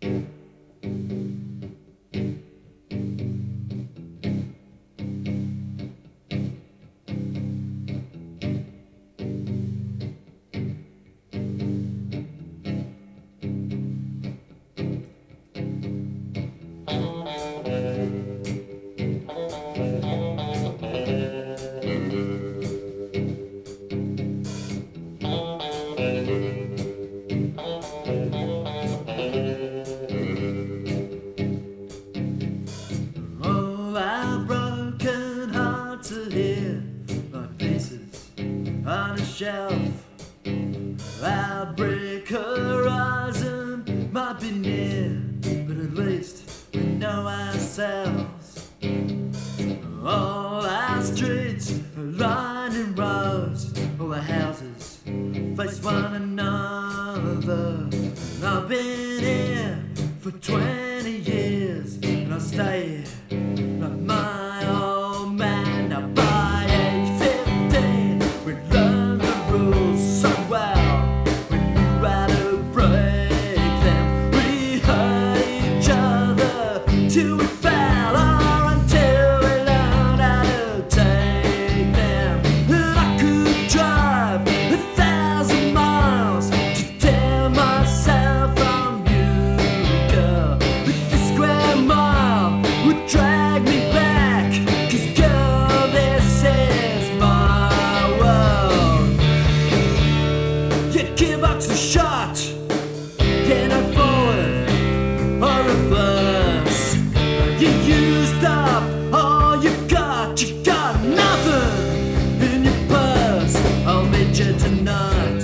All our broken hearts are here, like pieces on a shelf. Our brick horizon might be near, but at least we know ourselves. All our streets are lined in rows, all the houses face one another. And I've been here for 20 years, and I'll stay here like my old man. Now by age 15, we learned the rules so well. We knew how to break them. We hurt each other till we fell, or until we learned how to take them. And I could drive 1,000 miles to tear myself from you, girl. But this square mile would drag me back, 'cause girl, this is my world. You give us a shot, get it forward or reverse. You used up all you got nothing in your purse. I'll meet you tonight.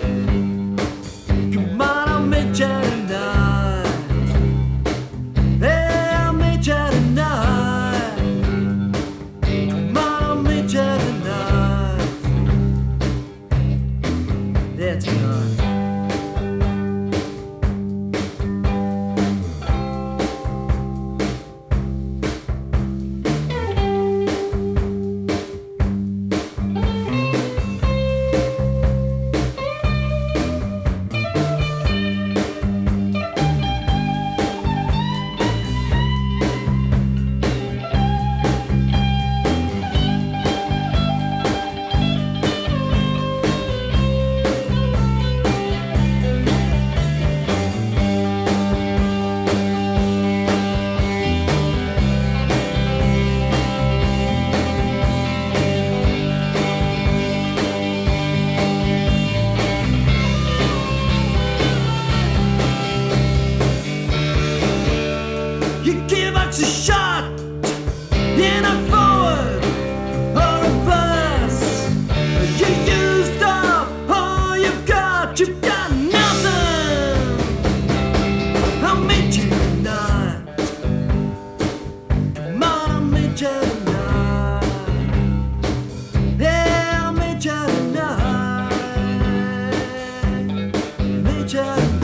Come on, I'll meet you tonight. Hey, I'll meet you tonight. Come on, I'll meet you tonight. Yeah, tonight. You give us a shot, in a forward or reverse. You used up all you've got nothing. I'll meet you tonight. Come on, I'll meet you tonight. Yeah, I'll meet you tonight. Meet you tonight.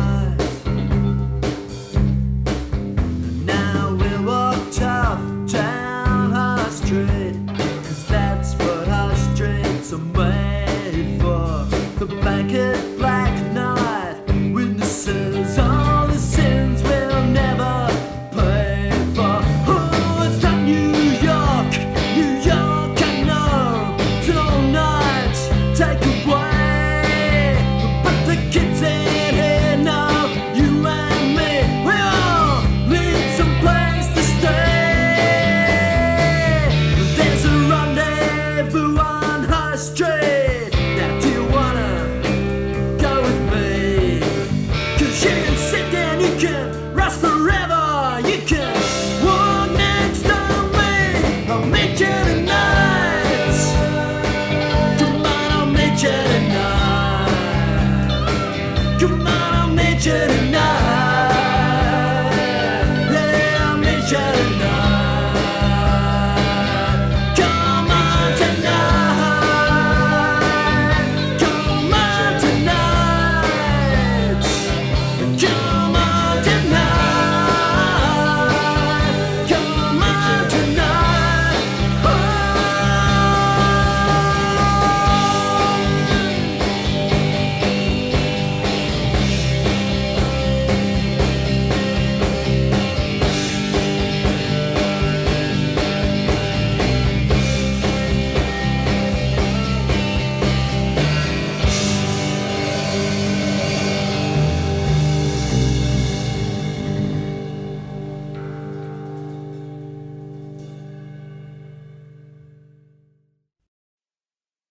Now we'll walk tough down High Street, 'cause that's what High Streets are made for. The blanket black night witnesses all the sins we'll never pay for. Oh, it's not New York, I know. It's an all-night takeaway, but the kids ain't here now. You and me, we all need some place to stay. There's a rendezvous on High Street. Now do you wanna go with me? 'Cause you can sit down, you can rest forever, you can walk next to me. I'll meet you tonight. Come on, I'll meet you tonight. Come on, I'll meet you tonight.